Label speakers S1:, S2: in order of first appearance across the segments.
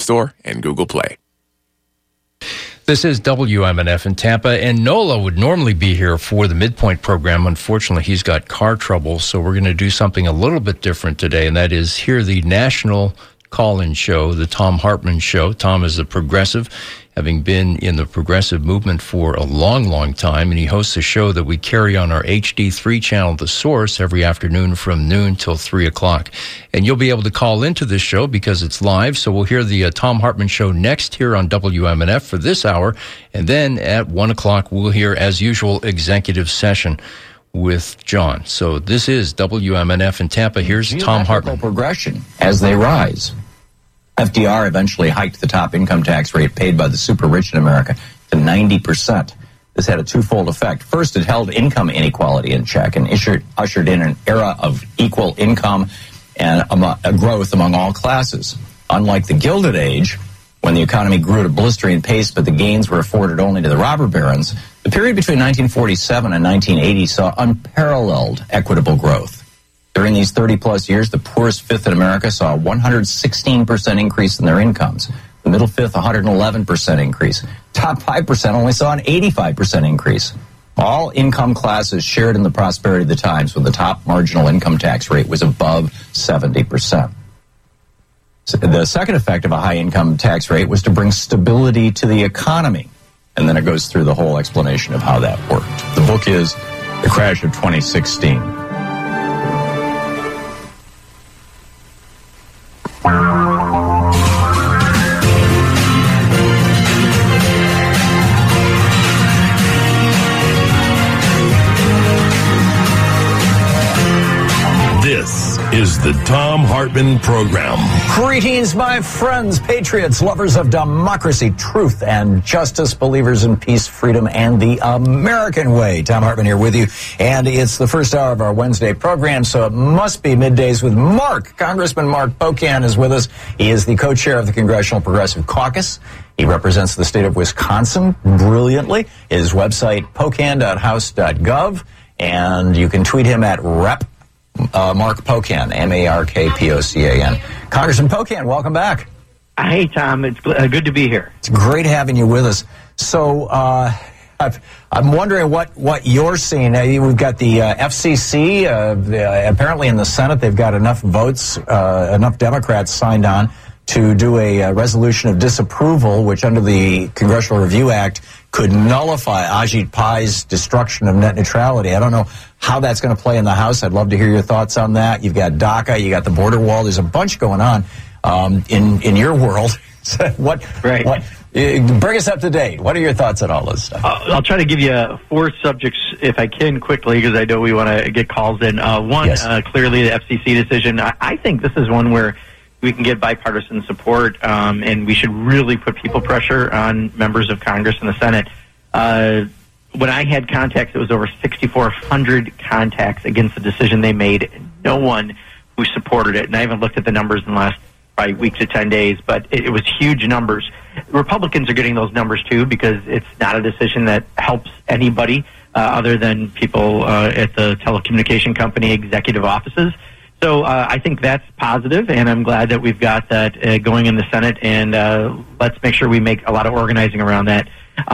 S1: Store and Google Play.
S2: This is WMNF in Tampa, and Nola would normally be here for the Midpoint program. Unfortunately, he's got car trouble, so we're going to do something a little bit different today, and that is hear the national call-in show, the Thom Hartmann Show. Tom is a progressive, having been in the progressive movement for a long, long time, and he hosts a show that we carry on our HD3 channel, The Source, every afternoon from noon till 3 o'clock. And you'll be able to call into this show because it's live, so we'll hear the Thom Hartmann Show next here on WMNF for this hour, and then at 1 o'clock we'll hear, as usual, Executive Session with John. So this is WMNF in Tampa. Here's Thom Hartmann.
S3: Progression as they rise. FDR eventually hiked the top income tax rate paid by the super rich in America to 90%. This had a twofold effect. First, it held income inequality in check and ushered in an era of equal income and a growth among all classes. Unlike the Gilded Age, when the economy grew at a blistering pace but the gains were afforded only to the robber barons, the period between 1947 and 1980 saw unparalleled equitable growth. During these 30-plus years, the poorest fifth in America saw a 116% increase in their incomes. The middle fifth, 111% increase. Top 5% only saw an 85% increase. All income classes shared in the prosperity of the times, when the top marginal income tax rate was above 70%. The second effect of a high income tax rate was to bring stability to the economy. And then it goes through the whole explanation of how that worked. The book is The Crash of 2016.
S4: This is the Thom Hartmann Program.
S3: Greetings, my friends, patriots, lovers of democracy, truth, and justice, believers in peace, freedom, and the American way. Thom Hartmann here with you, and it's the first hour of our Wednesday program, so it must be middays with Mark. Congressman Mark Pocan is with us. He is the co-chair of the Congressional Progressive Caucus. He represents the state of Wisconsin brilliantly. His website, pocan.house.gov, and you can tweet him at Rep. Mark Pocan, M-A-R-K-P-O-C-A-N. Congressman Pocan, welcome back.
S5: Hey, Tom. It's good to be here.
S3: It's great having you with us. So I'm wondering what you're seeing. We've got the FCC. Apparently in the Senate, they've got enough votes, enough Democrats signed on to do a resolution of disapproval, which under the Congressional Review Act could nullify Ajit Pai's destruction of net neutrality. I don't know how that's going to play in the House. I'd love to hear your thoughts on that. You've got DACA, you got the border wall. There's a bunch going on in your world. What? Bring us up to date. What are your thoughts on all this stuff?
S5: I'll try to give you 4 subjects, if I can, quickly, because I know we want to get calls in. One, yes. Clearly the FCC decision. I think this is one where we can get bipartisan support, and we should really put people pressure on members of Congress and the Senate. When I had contacts, it was over 6,400 contacts against the decision they made. No one who supported it, and I haven't looked at the numbers in the last probably week to 10 days, but it was huge numbers. Republicans are getting those numbers too, because it's not a decision that helps anybody other than people at the telecommunication company executive offices. So I think that's positive, and I'm glad that we've got that going in the Senate, and let's make sure we make a lot of organizing around that.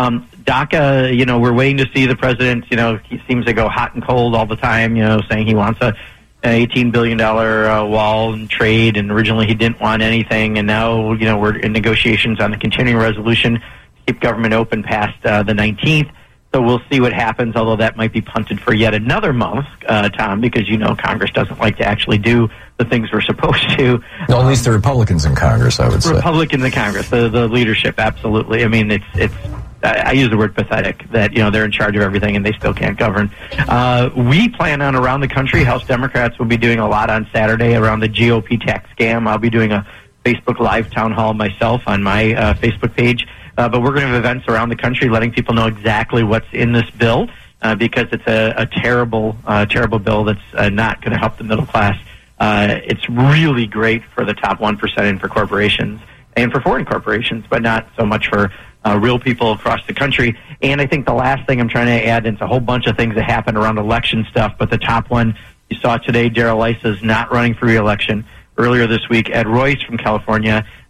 S5: DACA, we're waiting to see the president. He seems to go hot and cold all the time, saying he wants an $18 billion wall and trade, and originally he didn't want anything, and now, we're in negotiations on the continuing resolution to keep government open past the 19th. So we'll see what happens, although that might be punted for yet another month, Tom, because Congress doesn't like to actually do the things we're supposed to.
S3: No, at least the Republicans in Congress, I would say.
S5: Republicans in Congress, the leadership, absolutely. I mean, I use the word pathetic that, they're in charge of everything and they still can't govern. We plan on around the country. House Democrats will be doing a lot on Saturday around the GOP tax scam. I'll be doing a Facebook Live town hall myself on my Facebook page. But we're going to have events around the country letting people know exactly what's in this bill because it's a terrible bill that's not going to help the middle class. It's really great for the top 1% and for corporations and for foreign corporations, but not so much for real people across the country. And I think the last thing I'm trying to add, and it's a whole bunch of things that happen around election stuff, but the top one you saw today, Darrell Issa is not running for re-election. Earlier this week, Ed Royce from California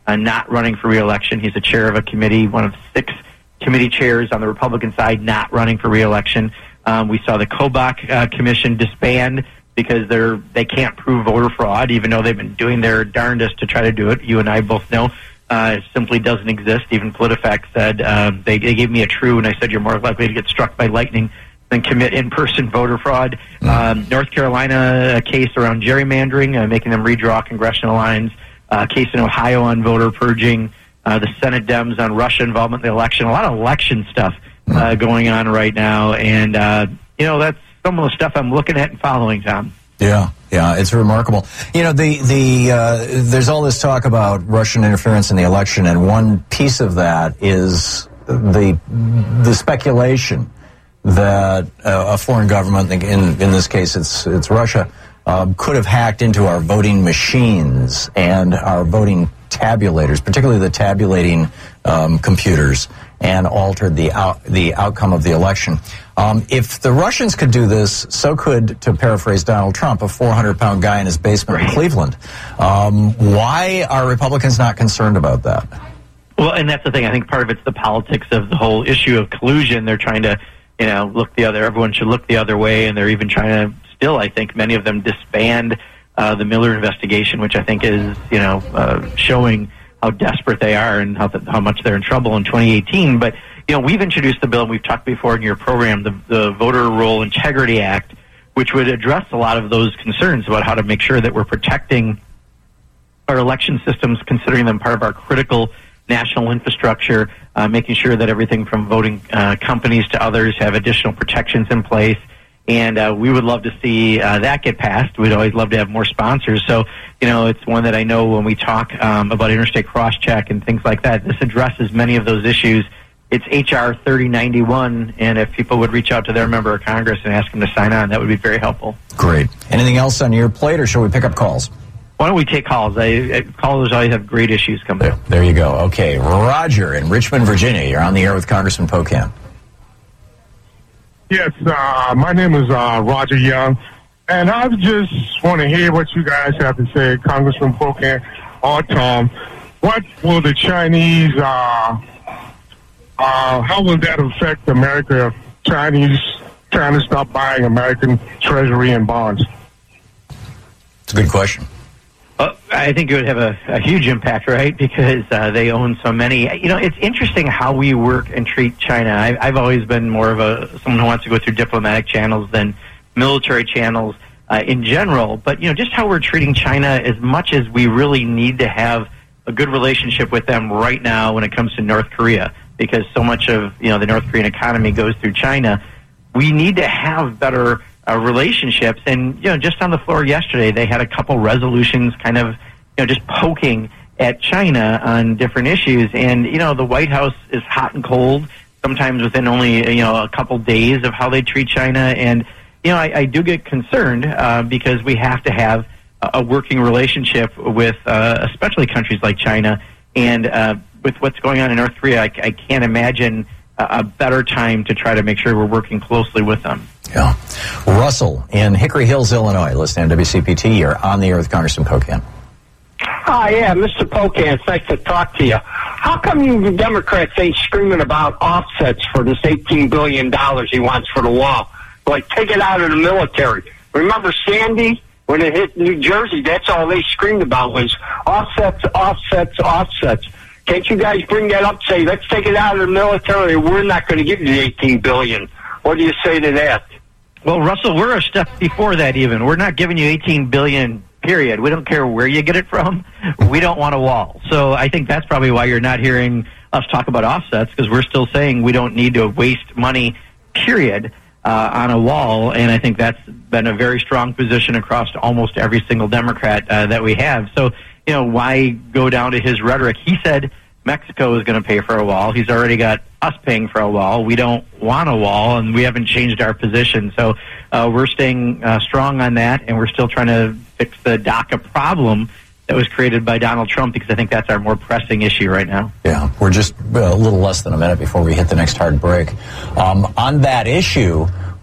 S5: not running for re-election. He's the chair of a committee, one of 6 committee chairs on the Republican side, not running for re-election. We saw the Kobach Commission disband because they can't prove voter fraud, even though they've been doing their darndest to try to do it. You and I both know it simply doesn't exist. Even PolitiFact said they gave me a true, and I said you're more likely to get struck by lightning than commit in-person voter fraud. North Carolina, a case around gerrymandering, making them redraw congressional lines. Case in Ohio on voter purging. The Senate Dems on Russia involvement in the election. A lot of election stuff going on right now, and that's some of the stuff I'm looking at and following, Tom.
S3: Yeah, it's remarkable. There's all this talk about Russian interference in the election, and one piece of that is the speculation that a foreign government, in this case it's Russia, could have hacked into our voting machines and our voting tabulators, particularly the tabulating computers, and altered the outcome of the election. If the Russians could do this, so could, to paraphrase Donald Trump, a 400-pound guy in his basement in Cleveland. Why are Republicans not concerned about that?
S5: Well, and that's the thing. I think part of it's the politics of the whole issue of collusion. They're trying to, look the other. Everyone should look the other way, and they're even trying to still, I think, many of them disband the Miller investigation, which I think is, showing how desperate they are and how much they're in trouble in 2018. But, we've introduced the bill, and we've talked before in your program, the Voter Roll Integrity Act, which would address a lot of those concerns about how to make sure that we're protecting our election systems, considering them part of our critical national infrastructure, making sure that everything from voting companies to others have additional protections in place. And we would love to see that get passed. We'd always love to have more sponsors. So, it's one that I know when we talk about interstate cross-check and things like that, this addresses many of those issues. It's H.R. 3091, and if people would reach out to their member of Congress and ask them to sign on, that would be very helpful.
S3: Great. Anything else on your plate, or shall we pick up calls?
S5: Why don't we take calls? Callers always have great issues coming up.
S3: There you go. Okay, Roger in Richmond, Virginia. You're on the air with Congressman Pocan.
S1: Yes, my name is Roger Young, and I just want to hear what you guys have to say, Congressman Pocan or Tom. What will the Chinese, how will that affect America if Chinese trying to stop buying American Treasury and bonds?
S3: It's a good question.
S5: I think it would have a huge impact, right? Because they own so many. It's interesting how we work and treat China. I've always been more of someone who wants to go through diplomatic channels than military channels in general. But, just how we're treating China, as much as we really need to have a good relationship with them right now when it comes to North Korea, because so much of, the North Korean economy goes through China. We need to have better relationships. And, just on the floor yesterday, they had a couple resolutions kind of, just poking at China on different issues. And, the White House is hot and cold, sometimes within only, a couple days of how they treat China. And, I do get concerned because we have to have a working relationship with especially countries like China. And with what's going on in North Korea, I can't imagine a better time to try to make sure we're working closely with them.
S3: Yeah. Russell in Hickory Hills, Illinois, listening to WCPT. You're on the air with Congressman Pocan.
S6: Yeah, Mr. Pocan, it's nice to talk to you. How come you Democrats ain't screaming about offsets for this $18 billion he wants for the wall? Like, take it out of the military. Remember Sandy? When it hit New Jersey, that's all they screamed about was offsets, offsets, offsets. Can't you guys bring that up, say, let's take it out of the military, we're not going to give you the $18 billion. What do you say to that?
S5: Well, Russell, we're a step before that even. We're not giving you $18 billion, period. We don't care where you get it from. We don't want a wall. So I think that's probably why you're not hearing us talk about offsets, because we're still saying we don't need to waste money, period, on a wall. And I think that's been a very strong position across almost every single Democrat that we have. So, why go down to his rhetoric? He said Mexico is going to pay for a wall. He's already got us paying for a wall. We don't want a wall, and we haven't changed our position. So we're staying strong on that, and we're still trying to fix the DACA problem that was created by Donald Trump, because I think that's our more pressing issue right now.
S3: Yeah, we're just a little less than a minute before we hit the next hard break. On that issue,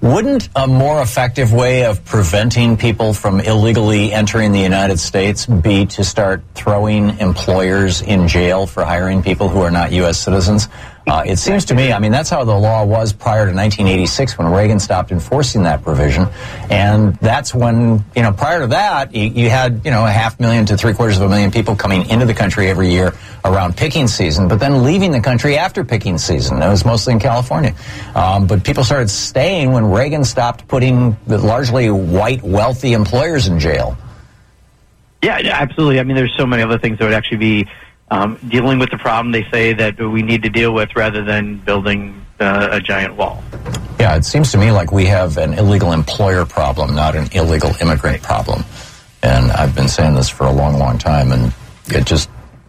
S3: Wouldn't a more effective way of preventing people from illegally entering the United States be to start throwing employers in jail for hiring people who are not U.S. citizens? It seems to me, I mean, that's how the law was prior to 1986 when Reagan stopped enforcing that provision. And that's when, prior to that, you had, 500,000 to 750,000 people coming into the country every year around picking season, but then leaving the country after picking season. It was mostly in California. But people started staying when Reagan stopped putting the largely white, wealthy employers in jail.
S5: Yeah, absolutely. I mean, there's so many other things that would actually be dealing with the problem they say that we need to deal with rather than building a giant wall.
S3: Yeah, it seems to me like we have an illegal employer problem, not an illegal immigrant problem. And I've been saying this for a long, long time, and it just,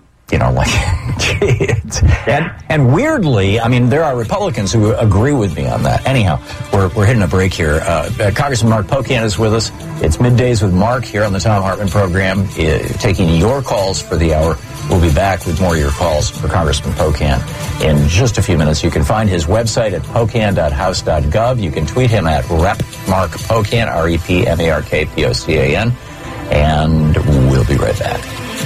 S3: and weirdly, I mean, there are Republicans who agree with me on that. Anyhow, we're hitting a break here. Congressman Mark Pocan is with us. It's Middays with Mark here on the Thom Hartmann program, taking your calls for the hour. We'll be back with more of your calls for Congressman Pocan in just a few minutes. You can find his website at pocan.house.gov. You can tweet him at RepMarkPocan, RepMarkPocan, and we'll be right back.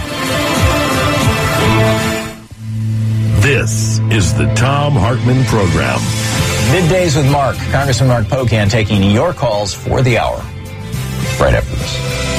S4: This is the Thom Hartmann program.
S3: Middays with Mark. Congressman Mark Pocan taking your calls for the hour. Right after this.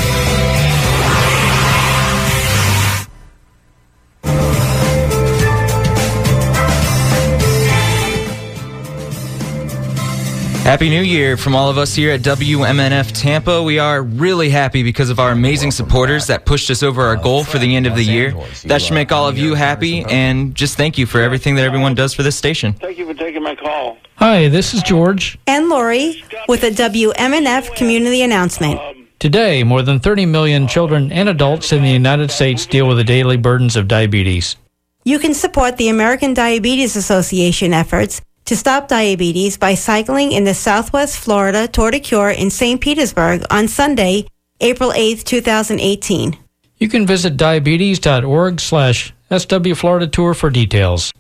S7: Happy New Year from all of us here at WMNF Tampa. We are really happy because of our amazing supporters that pushed us over our goal for the end of the year. That should make all of you happy, and just thank you for everything that everyone does for this station.
S8: Thank you for taking my call.
S9: Hi, this is George.
S10: And Lori with a WMNF community announcement.
S9: Today, more than 30 million children and adults in the United States deal with the daily burdens of diabetes.
S10: You can support the American Diabetes Association efforts to stop diabetes by cycling in the Southwest Florida Tour de Cure in St. Petersburg on Sunday, April 8th, 2018.
S9: You can visit diabetes.org/SW Florida Tour for details.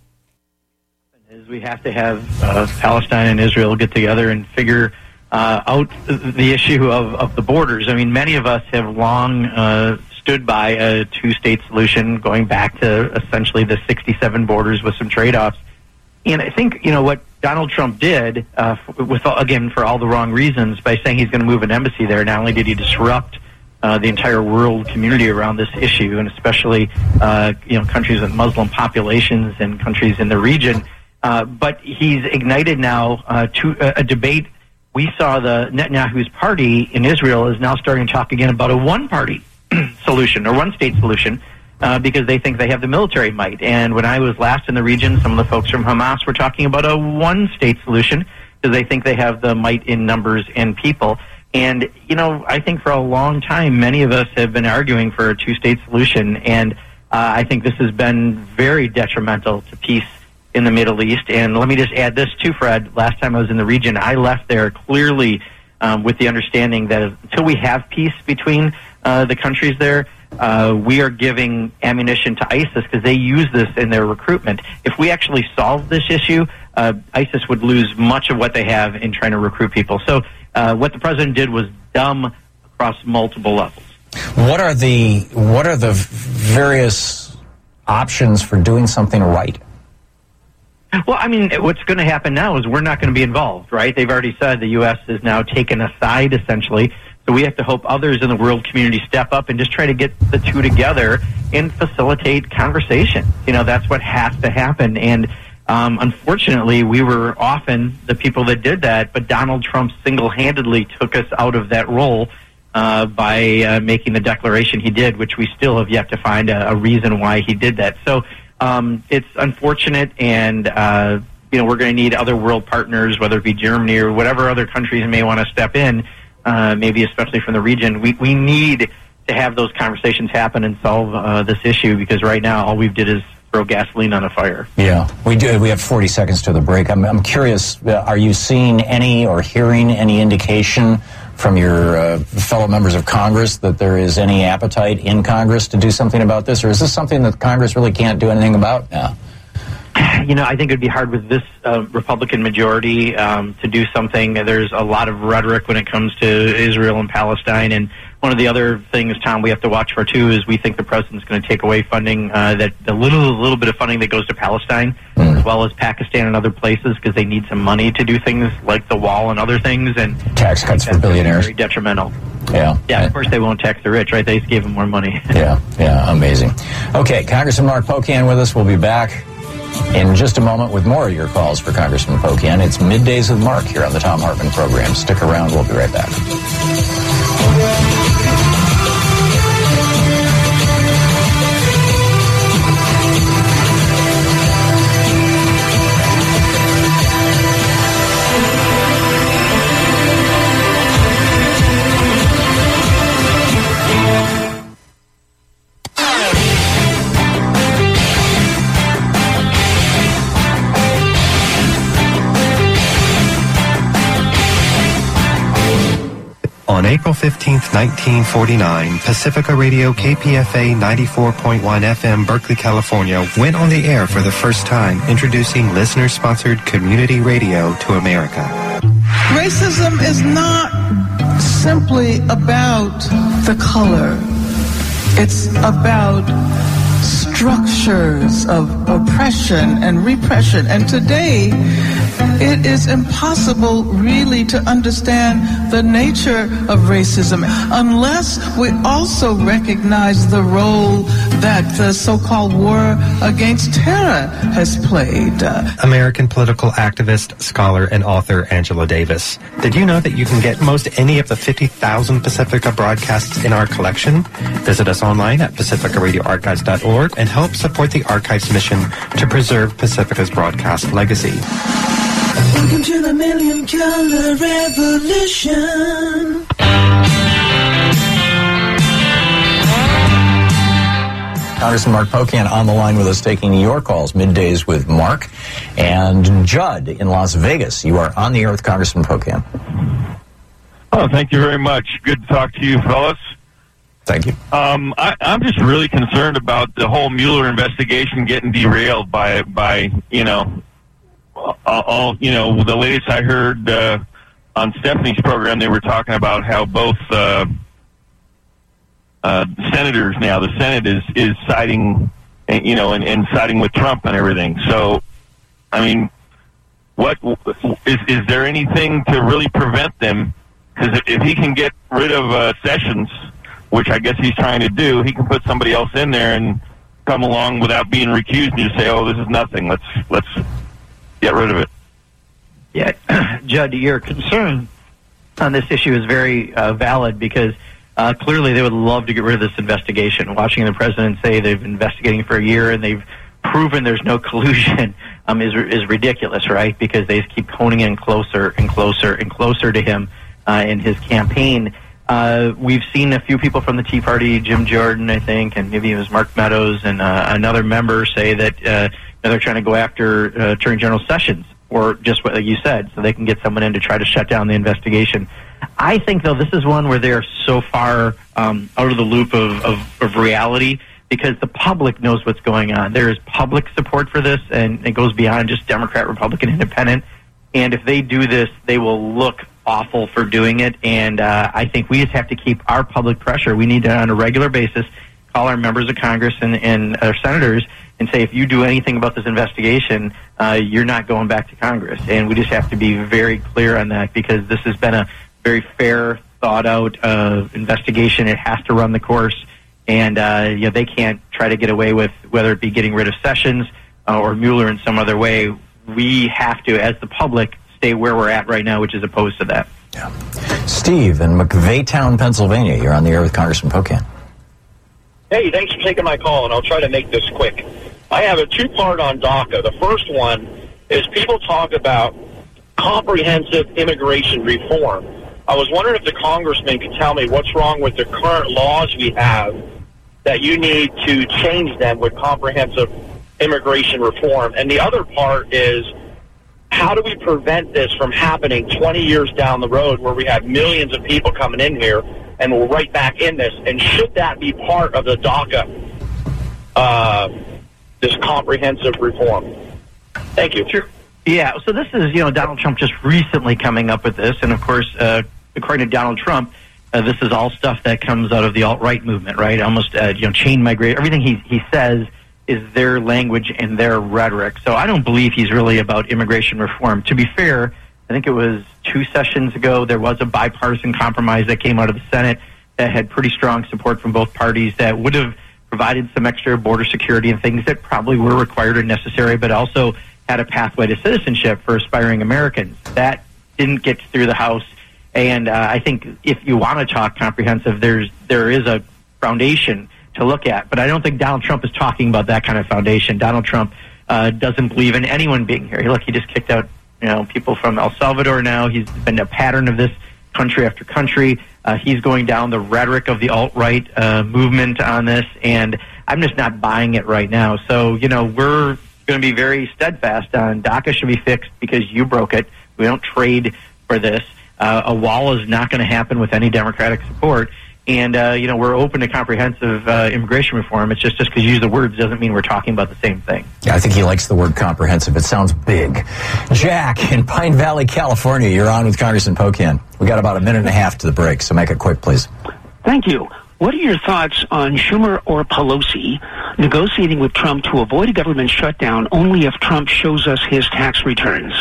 S5: We have to have Palestine and Israel get together and figure out the issue of the borders. I mean, many of us have long stood by a two-state solution going back to essentially the 67 borders with some trade-offs. And I think, what Donald Trump did, for all the wrong reasons, by saying he's going to move an embassy there, not only did he disrupt the entire world community around this issue, and especially, countries with Muslim populations and countries in the region, but he's ignited now a debate. We saw the Netanyahu's party in Israel is now starting to talk again about a one-party solution or one-state solution. Because they think they have the military might. And when I was last in the region, some of the folks from Hamas were talking about a one-state solution because they think they have the might in numbers and people. And, I think for a long time, many of us have been arguing for a two-state solution. And I think this has been very detrimental to peace in the Middle East. And let me just add this too, Fred. Last time I was in the region, I left there clearly with the understanding that until we have peace between the countries there, we are giving ammunition to ISIS because they use this in their recruitment. If we actually solve this issue, ISIS would lose much of what they have in trying to recruit people. So what the president did was dumb across multiple levels.
S3: What are the various options for doing something right?
S5: Well, I mean, what's going to happen now is we're not going to be involved, right? They've already said the U.S. is now taken aside, essentially. So we have to hope others in the world community step up and just try to get the two together and facilitate conversation. That's what has to happen. And unfortunately, we were often the people that did that, but Donald Trump single-handedly took us out of that role by making the declaration he did, which we still have yet to find a reason why he did that. So it's unfortunate, and we're going to need other world partners, whether it be Germany or whatever other countries may want to step in. Maybe especially from the region, we need to have those conversations happen and solve this issue, because right now all we've did is throw gasoline on a fire.
S3: Yeah, we do. We have 40 seconds to the break. I'm curious, are you seeing any or hearing any indication from your fellow members of Congress that there is any appetite in Congress to do something about this, or is this something that Congress really can't do anything about now?
S5: I think it would be hard with this Republican majority to do something. There's a lot of rhetoric when it comes to Israel and Palestine. And one of the other things, Tom, we have to watch for, too, is we think the president's going to take away funding, that the little bit of funding that goes to Palestine, as well as Pakistan and other places, because they need some money to do things like the wall and other things. And
S3: tax cuts for billionaires.
S5: Very detrimental.
S3: Yeah.
S5: Yeah, of course they won't tax the rich, right? They just gave them more money.
S3: Yeah, amazing. Okay, Congressman Mark Pocan with us. We'll be back in just a moment with more of your calls for Congressman Pocan. It's Middays with Mark here on the Thom Hartmann program. Stick around. We'll be right back.
S8: On April 15th, 1949, Pacifica Radio KPFA 94.1 FM, Berkeley, California, went on the air for the first time, introducing listener-sponsored community radio to America.
S11: Racism is not simply about the color. It's about structures of oppression and repression. And today, it is impossible really to understand the nature of racism unless we also recognize the role that the so-called war against terror has played.
S8: American political activist, scholar, and author Angela Davis. Did you know that you can get most any of the 50,000 Pacifica broadcasts in our collection? Visit us online at pacificaradioarchives.org and help support the Archives mission to preserve Pacifica's broadcast legacy.
S11: Welcome to the Million Color Revolution.
S3: Congressman Mark Pocan on the line with us, taking your calls. Middays with Mark. And Judd in Las Vegas, you are on the air with Congressman Pocan.
S1: Oh, thank you very much. Good to talk to you, fellas.
S3: Thank you.
S1: I'm just really concerned about the whole Mueller investigation getting derailed by the latest I heard on Stephanie's program. They were talking about how both senators now, the Senate is siding, and siding with Trump and everything. So, I mean, what is there anything to really prevent them? Because if he can get rid of Sessions, which I guess he's trying to do, he can put somebody else in there and come along without being recused and just say, "Oh, this is nothing. Let's get rid of it."
S5: Yeah, Judd, your concern on this issue is very valid because clearly they would love to get rid of this investigation. Watching the president say they've been investigating for a year and they've proven there's no collusion is ridiculous, right? Because they just keep honing in closer and closer and closer to him in his campaign. We've seen a few people from the Tea Party, Jim Jordan, I think, and maybe it was Mark Meadows and another member say that they're trying to go after Attorney General Sessions, or just what you said, so they can get someone in to try to shut down the investigation. I think, though, this is one where they're so far out of the loop of reality because the public knows what's going on. There is public support for this, and it goes beyond just Democrat, Republican, Independent. And if they do this, they will look awful for doing it. And I think we just have to keep our public pressure. We need to, on a regular basis, call our members of Congress and our senators and say, if you do anything about this investigation, you're not going back to Congress. And we just have to be very clear on that because this has been a very fair, thought-out investigation. It has to run the course. And they can't try to get away with whether it be getting rid of Sessions or Mueller in some other way. We have to, as the public, stay where we're at right now, which is opposed to that.
S3: Yeah. Steve in McVeigh, Pennsylvania. You're on the air with Congressman Pocan.
S12: Hey, thanks for taking my call, and I'll try to make this quick. I have a two-part on DACA. The first one is people talk about comprehensive immigration reform. I was wondering if the congressman could tell me what's wrong with the current laws we have that you need to change them with comprehensive immigration reform. And the other part is, how do we prevent this from happening 20 years down the road where we have millions of people coming in here and we're right back in this? And should that be part of the DACA, this comprehensive reform? Thank you.
S5: Sure. Yeah, so this is, Donald Trump just recently coming up with this. And, of course, according to Donald Trump, this is all stuff that comes out of the alt-right movement, right? Almost, chain migration. Everything he says is their language and their rhetoric. So I don't believe he's really about immigration reform. To be fair, I think it was 2 sessions ago, there was a bipartisan compromise that came out of the Senate that had pretty strong support from both parties that would have provided some extra border security and things that probably were required or necessary, but also had a pathway to citizenship for aspiring Americans. That didn't get through the House. And I think if you want to talk comprehensive, there is a foundation to look at. But I don't think Donald Trump is talking about that kind of foundation. Donald Trump doesn't believe in anyone being here. Look, he just kicked out people from El Salvador now. He's been a pattern of this country after country. He's going down the rhetoric of the alt-right movement on this, and I'm just not buying it right now. So, we're going to be very steadfast on DACA should be fixed because you broke it. We don't trade for this. A wall is not going to happen with any Democratic support. And, we're open to comprehensive immigration reform. It's just because you use the words doesn't mean we're talking about the same thing.
S3: Yeah, I think he likes the word comprehensive. It sounds big. Jack in Pine Valley, California, you're on with Congressman Pocan. We got about a minute and a half to the break, so make it quick, please.
S13: Thank you. What are your thoughts on Schumer or Pelosi negotiating with Trump to avoid a government shutdown only if Trump shows us his tax returns?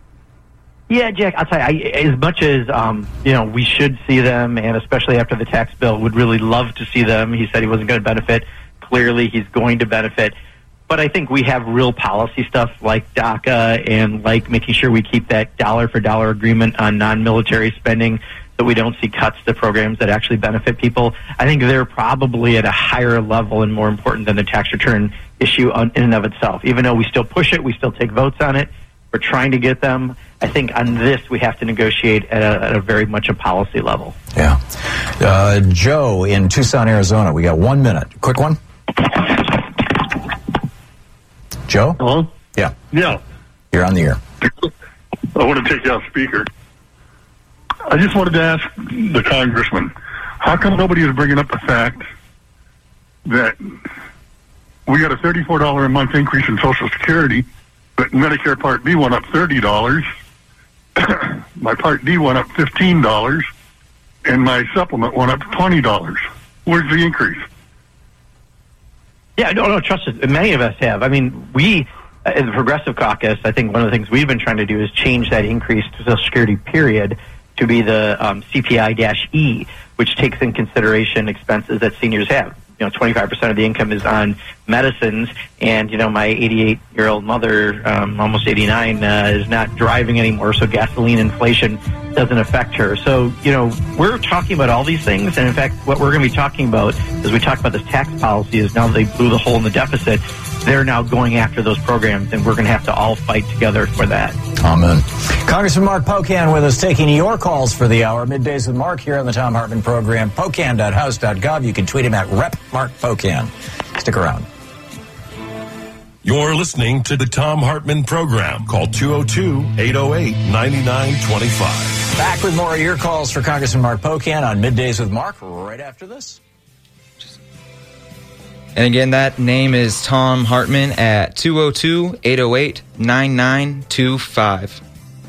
S5: Yeah, Jack, I'll tell you, as much as, we should see them, and especially after the tax bill, would really love to see them. He said he wasn't going to benefit. Clearly, he's going to benefit. But I think we have real policy stuff like DACA and like making sure we keep that dollar-for-dollar agreement on non-military spending so we don't see cuts to programs that actually benefit people. I think they're probably at a higher level and more important than the tax return issue in and of itself. Even though we still push it, we still take votes on it, we're trying to get them. I think on this we have to negotiate at a very much a policy level.
S3: Yeah. Joe in Tucson, Arizona. We got 1 minute. Quick one. Joe?
S14: Hello?
S3: Yeah.
S14: Yeah.
S3: You're on the air.
S14: I want to take you off speaker. I just wanted to ask the congressman, how come nobody is bringing up the fact that we got a $34 a month increase in Social Security, but Medicare Part B went up $30, my Part D went up $15, and my supplement went up $20. Where's the increase?
S5: Yeah, no, trust us. Many of us have. I mean, we, in the Progressive Caucus, I think one of the things we've been trying to do is change that increase to Social Security period to be the CPI-E, which takes in consideration expenses that seniors have. 25% of the income is on medicines, and, my 88-year-old mother, almost 89, is not driving anymore, so gasoline inflation doesn't affect her. So, we're talking about all these things, and in fact, what we're going to be talking about as we talk about this tax policy is now they blew the hole in the deficit, they're now going after those programs, and we're going to have to all fight together for that.
S3: Amen. Congressman Mark Pocan with us, taking your calls for the hour. Middays with Mark here on the Thom Hartmann program. Pocan.house.gov. You can tweet him at Rep Mark Pocan. Stick around.
S4: You're listening to the Thom Hartmann program. Call 202-808-9925.
S3: Back with more of your calls for Congressman Mark Pocan on Middays with Mark right after this.
S7: And again, that name is Thom Hartmann at 202-808-9925.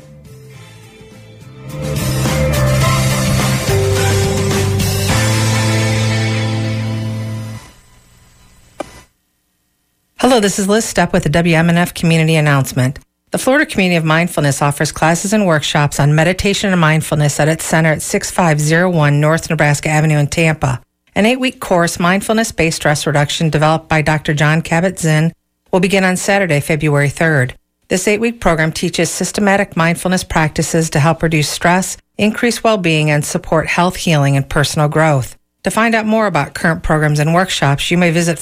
S15: Hello, this is Liz Stepp with the WMNF Community Announcement. The Florida Community of Mindfulness offers classes and workshops on meditation and mindfulness at its center at 6501 North Nebraska Avenue in Tampa. An 8-week course, Mindfulness-Based Stress Reduction, developed by Dr. John Kabat-Zinn, will begin on Saturday, February 3rd. This 8-week program teaches systematic mindfulness practices to help reduce stress, increase well-being, and support health, healing, and personal growth. To find out more about current programs and workshops, you may visit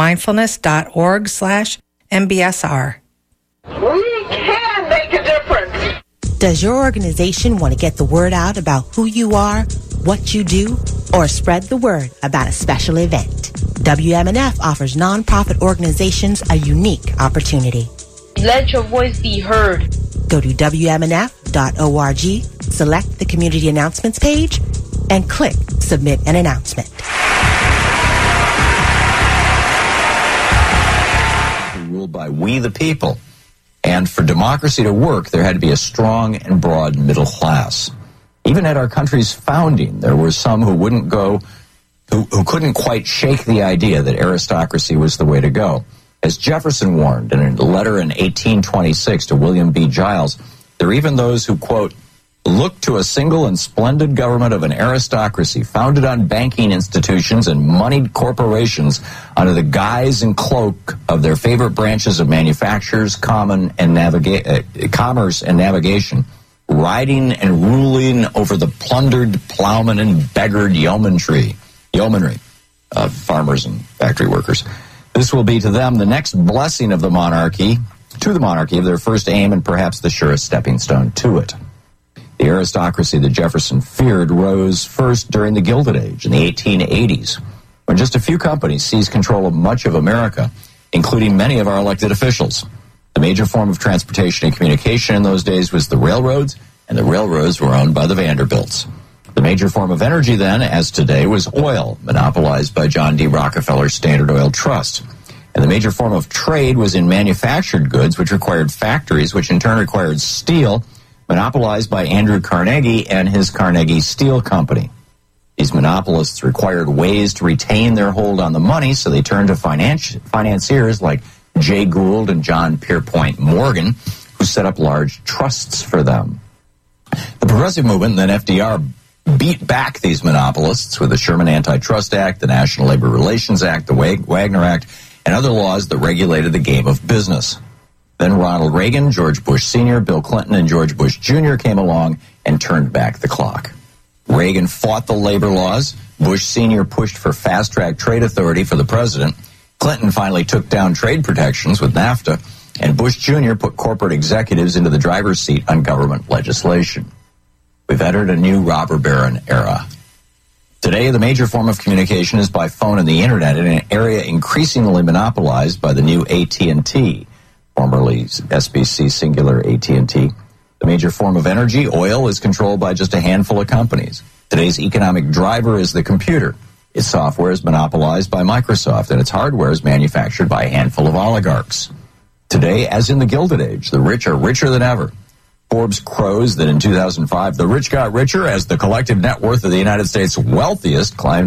S15: floridamindfulness.org/MBSR.
S16: We can make a difference.
S17: Does your organization want to get the word out about who you are, what you do, or spread the word about a special event? WMNF offers nonprofit organizations a unique opportunity.
S16: Let your voice be heard.
S17: Go to WMNF.org, select the Community Announcements page, and click Submit an Announcement.
S3: Ruled by we the people. And for democracy to work, there had to be a strong and broad middle class. Even at our country's founding, there were some who who couldn't quite shake the idea that aristocracy was the way to go. As Jefferson warned in a letter in 1826 to William B. Giles, there are even those who, quote, look to a single and splendid government of an aristocracy founded on banking institutions and moneyed corporations under the guise and cloak of their favorite branches of manufactures, commerce and navigation, riding and ruling over the plundered plowmen and beggared yeomanry, farmers and factory workers. This will be to them the next blessing of the monarchy, of their first aim and perhaps the surest stepping stone to it. The aristocracy that Jefferson feared rose first during the Gilded Age in the 1880s, when just a few companies seized control of much of America, including many of our elected officials. The major form of transportation and communication in those days was the railroads, and the railroads were owned by the Vanderbilts. The major form of energy then, as today, was oil, monopolized by John D. Rockefeller's Standard Oil Trust. And the major form of trade was in manufactured goods, which required factories, which in turn required steel, monopolized by Andrew Carnegie and his Carnegie Steel Company. These monopolists required ways to retain their hold on the money, so they turned to financiers like Jay Gould and John Pierpont Morgan, who set up large trusts for them. The Progressive Movement and then FDR beat back these monopolists with the Sherman Antitrust Act, the National Labor Relations Act, the Wagner Act, and other laws that regulated the game of business. Then Ronald Reagan, George Bush Sr., Bill Clinton, and George Bush Jr. came along and turned back the clock. Reagan fought the labor laws. Bush Sr. pushed for fast-track trade authority for the president. Clinton finally took down trade protections with NAFTA. And Bush Jr. put corporate executives into the driver's seat on government legislation. We've entered a new robber baron era. Today, the major form of communication is by phone and the internet in an area increasingly monopolized by the new AT&T, formerly SBC Singular AT&T. The major form of energy, oil, is controlled by just a handful of companies. Today's economic driver is the computer. Its software is monopolized by Microsoft, and its hardware is manufactured by a handful of oligarchs. Today, as in the Gilded Age, the rich are richer than ever. Forbes crows that in 2005, the rich got richer as the collective net worth of the United States' wealthiest climbed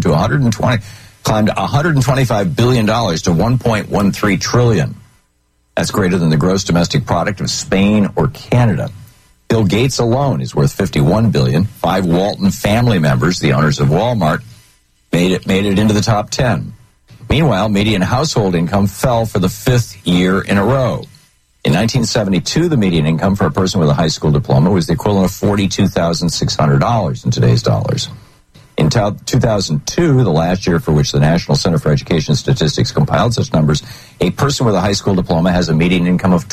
S3: $125 billion to $1.13 trillion. That's greater than the gross domestic product of Spain or Canada. Bill Gates alone is worth $51 billion. 5 Walton family members, the owners of Walmart, made it into the top 10. Meanwhile, median household income fell for the 5th year in a row. In 1972, the median income for a person with a high school diploma was the equivalent of $42,600 in today's dollars. In 2002, the last year for which the National Center for Education Statistics compiled such numbers, a person with a high school diploma has a median income of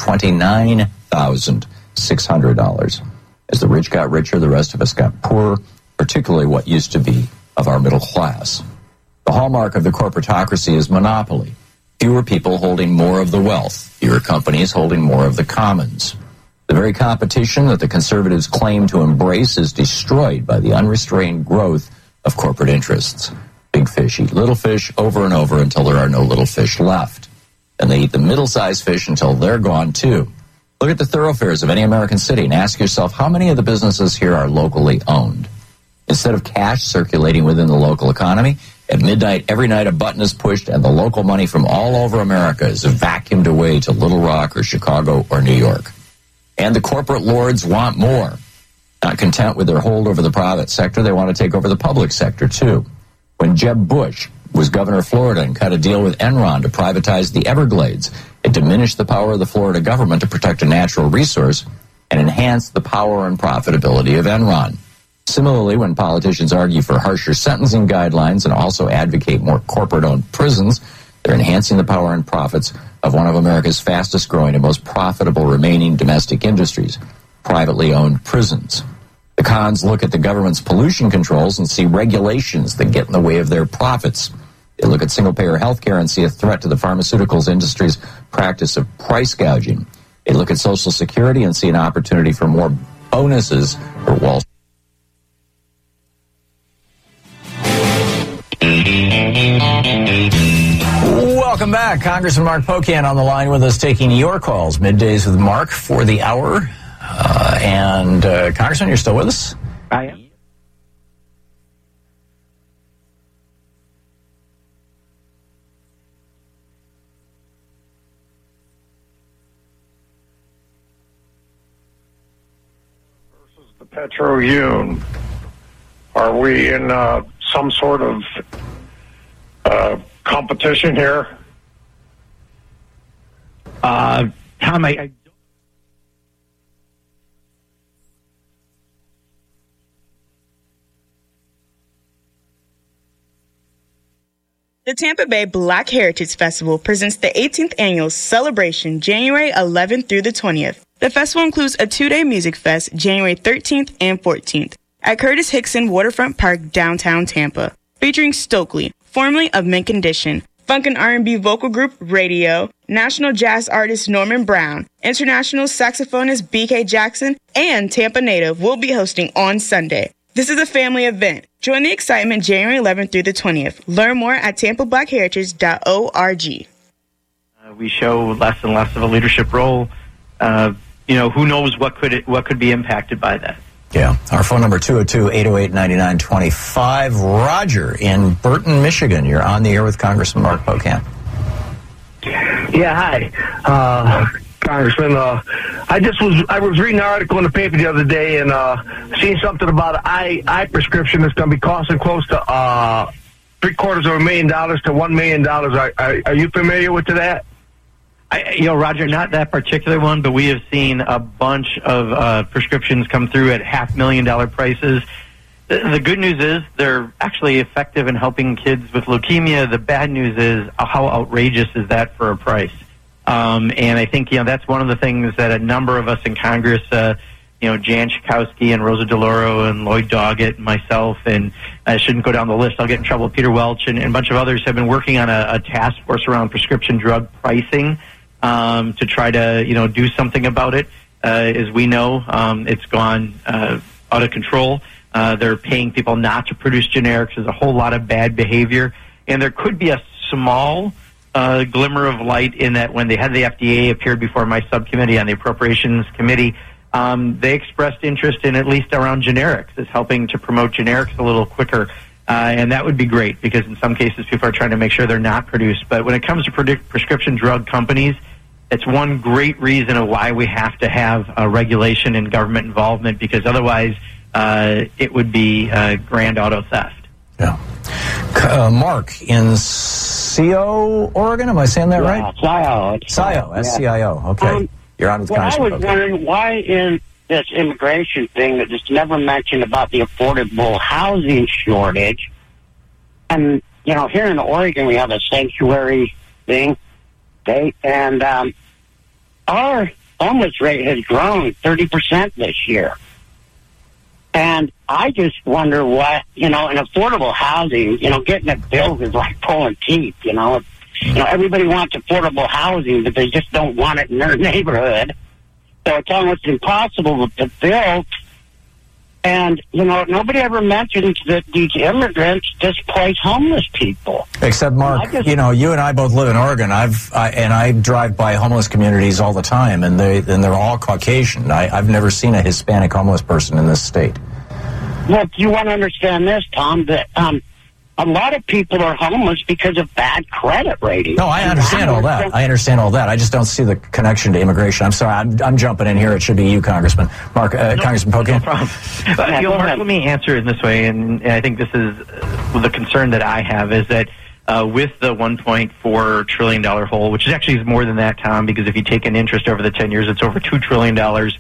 S3: $29,600. As the rich got richer, the rest of us got poorer, particularly what used to be of our middle class. The hallmark of the corporatocracy is monopoly. Fewer people holding more of the wealth, fewer companies holding more of the commons. The very competition that the conservatives claim to embrace is destroyed by the unrestrained growth of corporate interests. Big fish eat little fish over and over until there are no little fish left. And they eat the middle-sized fish until they're gone too. Look at the thoroughfares of any American city and ask yourself how many of the businesses here are locally owned. Instead of cash circulating within the local economy, at midnight, every night a button is pushed and the local money from all over America is vacuumed away to Little Rock or Chicago or New York. And the corporate lords want more. Not content with their hold over the private sector, they want to take over the public sector too. When Jeb Bush was governor of Florida and cut a deal with Enron to privatize the Everglades, it diminished the power of the Florida government to protect a natural resource and enhance the power and profitability of Enron. Similarly, when politicians argue for harsher sentencing guidelines and also advocate more corporate-owned prisons, they're enhancing the power and profits of one of America's fastest-growing and most profitable remaining domestic industries, privately owned prisons. The cons look at the government's pollution controls and see regulations that get in the way of their profits. They look at single-payer health care and see a threat to the pharmaceuticals industry's practice of price gouging. They look at Social Security and see an opportunity for more bonuses for Wall Street. Welcome back. Congressman Mark Pocan on the line with us, taking your calls. Middays with Mark for the hour. Congressman, you're still with us?
S5: I am.
S18: The Petro-Union. Are we in some sort of competition here?
S5: Tom, I
S19: The Tampa Bay Black Heritage Festival presents the 18th annual celebration January 11th through the 20th. The festival includes a 2-day music fest January 13th and 14th at Curtis Hickson Waterfront Park, downtown Tampa, featuring Stokely, formerly of Mint Condition, funk and R&B vocal group Radio, national jazz artist Norman Brown, international saxophonist BK Jackson, and Tampa native will be hosting on Sunday. This is a family event. Join the excitement January 11th through the 20th. Learn more at tampablackheritage.org.
S5: We show less and less of a leadership role. Who knows what could be impacted by that.
S3: Yeah. Our phone number, 202-808-9925. Roger in Burton, Michigan. You're on the air with Congressman Mark Pocan.
S6: Yeah, hi. Congressman, I was reading an article in the paper the other day and seeing something about an eye prescription that's going to be costing close to $750,000 to $1 million. Are you familiar with that?
S5: Roger, not that particular one, but we have seen a bunch of prescriptions come through at $500,000 prices. The good news is they're actually effective in helping kids with leukemia. The bad news is how outrageous is that for a price? And I think, that's one of the things that a number of us in Congress, Jan Schakowsky and Rosa DeLauro and Lloyd Doggett and myself, and I shouldn't go down the list, I'll get in trouble, Peter Welch and a bunch of others have been working on a task force around prescription drug pricing to try to, do something about it. As we know, it's gone out of control. They're paying people not to produce generics. There's a whole lot of bad behavior. And there could be a small glimmer of light in that when they had the FDA appeared before my subcommittee on the Appropriations Committee, they expressed interest in at least around generics, as helping to promote generics a little quicker. And that would be great because in some cases people are trying to make sure they're not produced. But when it comes to prescription drug companies, it's one great reason of why we have to have regulation and government involvement, because otherwise it would be grand auto theft.
S3: Yeah. Mark in Scio, Oregon. Am I saying that right? Scio, S-C-I-O. Okay. You're on with Congressman.
S20: I was wondering why in this immigration thing that just never mentioned about the affordable housing shortage. And, here in Oregon we have a sanctuary thing, and our homeless rate has grown 30% this year. And I just wonder what, in affordable housing, getting it built is like pulling teeth, everybody wants affordable housing, but they just don't want it in their neighborhood. So it's almost impossible to build. And, nobody ever mentions that these immigrants displace homeless people.
S3: Except, Mark, you and I both live in Oregon. I drive by homeless communities all the time, and they're all Caucasian. I've never seen a Hispanic homeless person in this state.
S20: Well, you want to understand this, Tom, that a lot of people are homeless because of bad credit rating.
S3: No, I understand all that. I just don't see the connection to immigration. I'm sorry, I'm jumping in here. It should be you, Congressman. Mark, Congressman Pocan.
S5: No problem. Mark, let me answer it in this way, and I think this is the concern that I have, is that with the $1.4 trillion hole, which is actually more than that, Tom, because if you take an interest over the 10 years, it's over $2 trillion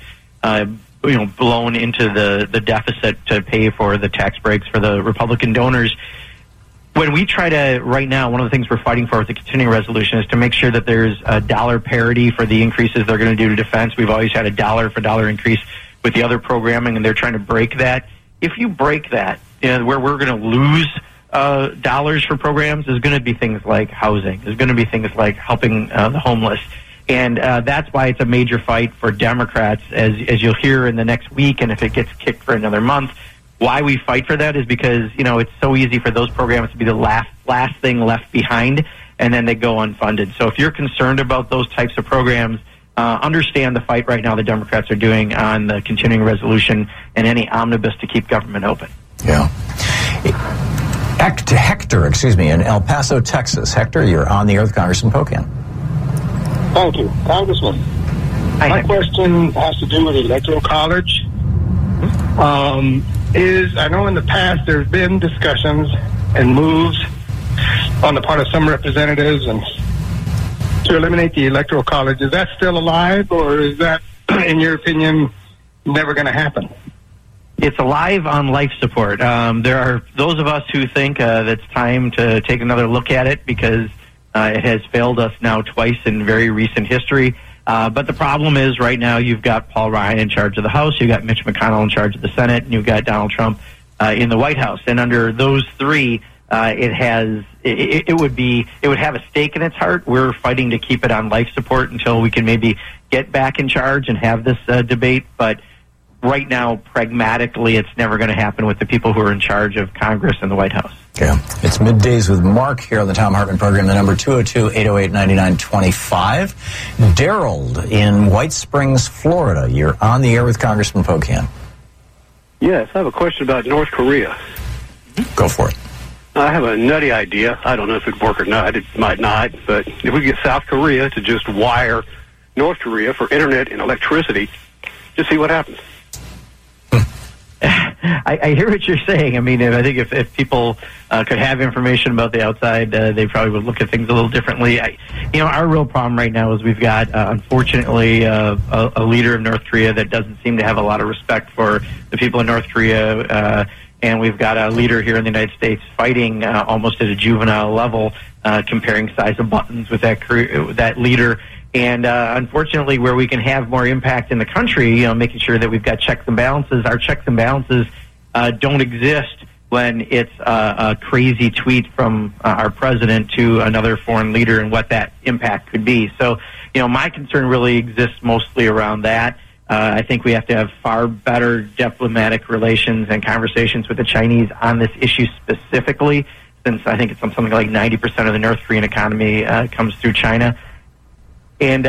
S5: blown into the deficit to pay for the tax breaks for the Republican donors. When we try to, right now, one of the things we're fighting for with the continuing resolution is to make sure that there's a dollar parity for the increases they're going to do to defense. We've always had a dollar for dollar increase with the other programming, and they're trying to break that. If you break that, where we're going to lose dollars for programs, there's going to be things like housing. There's going to be things like helping the homeless. And that's why it's a major fight for Democrats, as you'll hear in the next week, and if it gets kicked for another month. Why we fight for that is because, it's so easy for those programs to be the last thing left behind. and then they go unfunded. So if you're concerned about those types of programs, understand the fight right now the Democrats are doing on the continuing resolution and any omnibus to keep government open.
S3: Yeah. Hector, in El Paso, Texas. Hector, you're on the air with Congressman Pocan.
S21: Thank you. Congressman, my question has to do with the Electoral College. I know in the past there's been discussions and moves on the part of some representatives and to eliminate the Electoral College. Is that still alive, or is that, in your opinion, never going to happen?
S5: It's alive on life support. There are those of us who think that it's time to take another look at it because it has failed us now twice in very recent history. But the problem is right now you've got Paul Ryan in charge of the House, you've got Mitch McConnell in charge of the Senate, and you've got Donald Trump in the White House. And under those three, it would have a stake in its heart. We're fighting to keep it on life support until we can maybe get back in charge and have this debate. But right now, pragmatically, it's never going to happen with the people who are in charge of Congress and the White House.
S3: Yeah. It's Middays with Mark here on the Thom Hartmann program. The number 202-808-9925. Daryl in White Springs, Florida. You're on the air with Congressman Pocan.
S22: Yes, I have a question about North Korea.
S3: Go for it.
S22: I have a nutty idea. I don't know if it would work or not. It might not. But if we get South Korea to just wire North Korea for internet and electricity, just see what happens.
S5: I hear what you're saying. I mean, I think if people could have information about the outside, they probably would look at things a little differently. Our real problem right now is we've got, unfortunately, a leader of North Korea that doesn't seem to have a lot of respect for the people in North Korea, and we've got a leader here in the United States fighting almost at a juvenile level, comparing size of buttons with that leader. And unfortunately, where we can have more impact in the country, making sure that we've got checks and balances, our checks and balances don't exist when it's a crazy tweet from our president to another foreign leader and what that impact could be. So, my concern really exists mostly around that. I think we have to have far better diplomatic relations and conversations with the Chinese on this issue specifically, since I think it's something like 90% of the North Korean economy comes through China. And,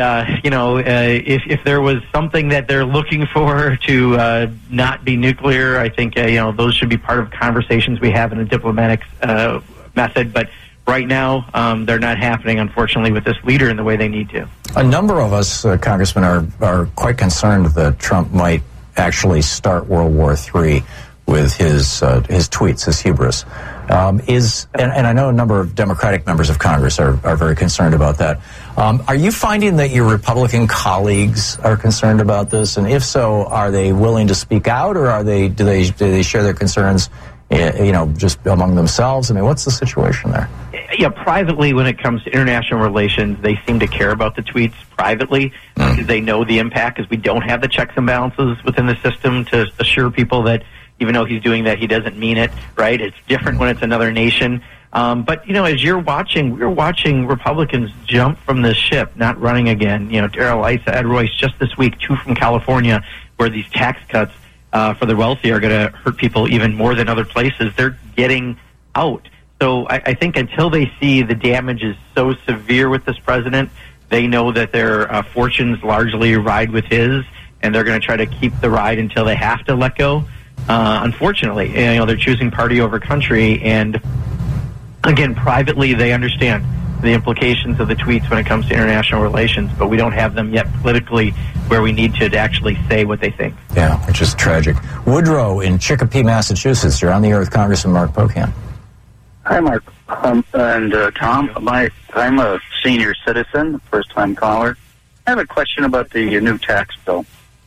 S5: if there was something that they're looking for to not be nuclear, I think, those should be part of conversations we have in a diplomatic method. But right now, they're not happening, unfortunately, with this leader in the way they need to.
S3: A number of us, Congressman, are quite concerned that Trump might actually start World War III with his tweets, his hubris. And I know a number of Democratic members of Congress are very concerned about that. Are you finding that your Republican colleagues are concerned about this? And if so, are they willing to speak out, or do they share their concerns, just among themselves? I mean, what's the situation there?
S5: Yeah, privately, when it comes to international relations, they seem to care about the tweets privately because they know the impact, because we don't have the checks and balances within the system to assure people that even though he's doing that, he doesn't mean it, right? It's different when it's another nation. But, as we're watching Republicans jump from the ship, not running again. Darrell Issa, Ed Royce, just this week, 2 from California, where these tax cuts for the wealthy are going to hurt people even more than other places. They're getting out. So I think until they see the damage is so severe with this president, they know that their fortunes largely ride with his, and they're going to try to keep the ride until they have to let go. Unfortunately, they're choosing party over country, and again, privately, they understand the implications of the tweets when it comes to international relations, but we don't have them yet politically where we need to actually say what they think.
S3: Yeah, which is tragic. Woodrow in Chicopee, Massachusetts. You're on the air with Congressman Mark Pocan.
S23: Hi, Mark. And Tom, I'm a senior citizen, first-time caller. I have a question about the new tax bill.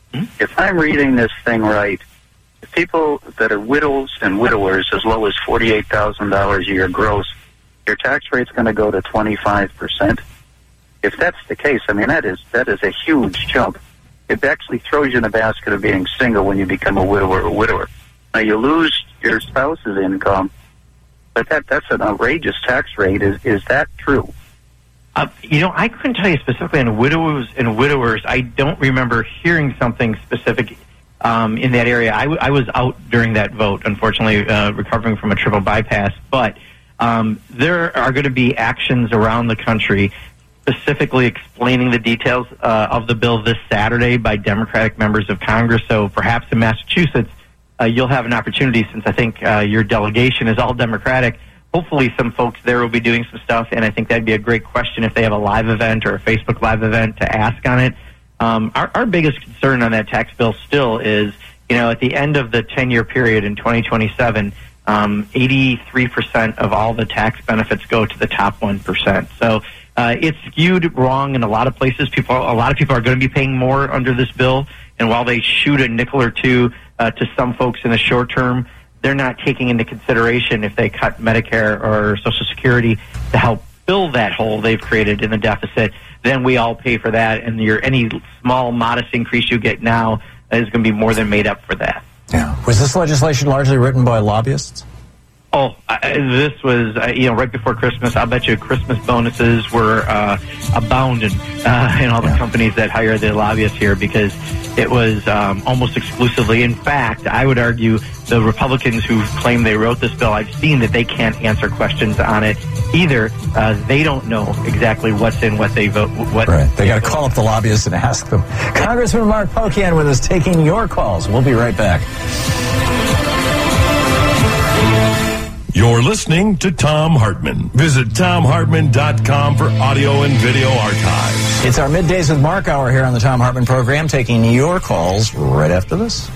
S23: If I'm reading this thing right, people that are widows and widowers as low as $48,000 a year gross, your tax rate's going to go to 25%. If that's the case, I mean, that is a huge jump. It actually throws you in the basket of being single when you become a widower or widower. Now, you lose your spouse's income, but that's an outrageous tax rate. Is that true?
S5: I couldn't tell you specifically on widows and widowers. I don't remember hearing something specific in that area. I was out during that vote, unfortunately, recovering from a triple bypass. But There are going to be actions around the country specifically explaining the details of the bill this Saturday by Democratic members of Congress. So perhaps in Massachusetts, you'll have an opportunity, since I think your delegation is all Democratic. Hopefully some folks there will be doing some stuff, and I think that'd be a great question if they have a live event or a Facebook live event to ask on it. Our biggest concern on that tax bill still is, at the end of the 10-year period in 2027, 83% of all the tax benefits go to the top 1%. So it's skewed wrong in a lot of places. A lot of people are going to be paying more under this bill, and while they shoot a nickel or two to some folks in the short term, they're not taking into consideration if they cut Medicare or Social Security to help fill that hole they've created in the deficit. Then we all pay for that, and any small, modest increase you get now is going to be more than made up for that.
S3: Yeah. Was this legislation largely written by lobbyists?
S5: Oh, this was, right before Christmas. I'll bet you Christmas bonuses were abounding in all the companies that hire the lobbyists here, because it was almost exclusively. In fact, I would argue the Republicans who claim they wrote this bill, I've seen that they can't answer questions on it either. They don't know exactly what's in what they vote.
S3: Right. They got to call up the lobbyists and ask them. Congressman Mark Pocan with us, taking your calls. We'll be right back.
S4: You're listening to Thom Hartmann. Visit ThomHartmann.com for audio and video archives.
S3: It's our Middays with Mark hour here on the Thom Hartmann program, taking your calls right after this.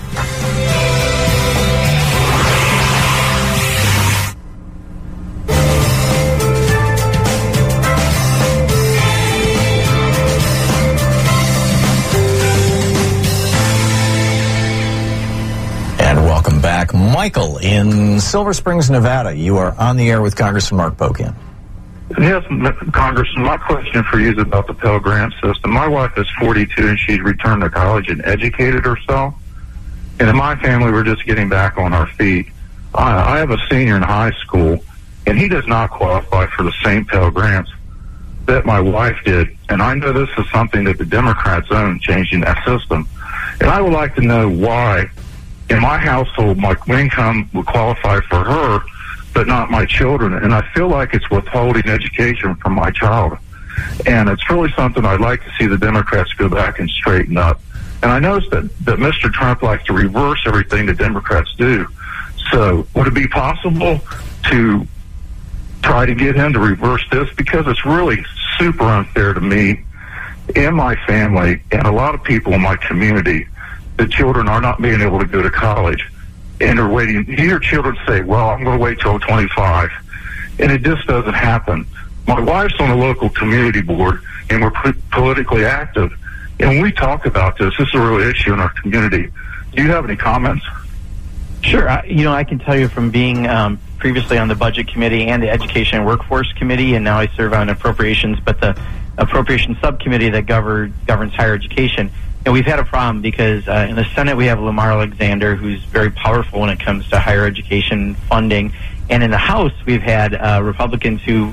S3: Welcome back. Michael in Silver Springs, Nevada. You are on the air with Congressman Mark Pocan.
S2: Yes, Congressman, my question for you is about the Pell Grant system. My wife is 42 and she's returned to college and educated herself. And in my family, we're just getting back on our feet. I have a senior in high school, and he does not qualify for the same Pell Grants that my wife did. And I know this is something that the Democrats own, changing that system. And I would like to know why in my household, my income would qualify for her, but not my children. And I feel like it's withholding education from my child. And it's really something I'd like to see the Democrats go back and straighten up. And I noticed that Mr. Trump likes to reverse everything the Democrats do. So would it be possible to try to get him to reverse this? Because it's really super unfair to me and my family and a lot of people in my community. The children are not being able to go to college, and they're waiting. You hear children say, well, I'm going to wait till 25, and it just doesn't happen. My wife's on a local community board, and we're politically active, and when we talk about this is a real issue in our community. Do you have any comments?
S5: Sure. I can tell you from being previously on the Budget Committee and the Education and Workforce Committee, and now I serve on Appropriations, but the Appropriations Subcommittee that governs higher education. And we've had a problem because in the Senate we have Lamar Alexander, who's very powerful when it comes to higher education funding. And in the House we've had Republicans who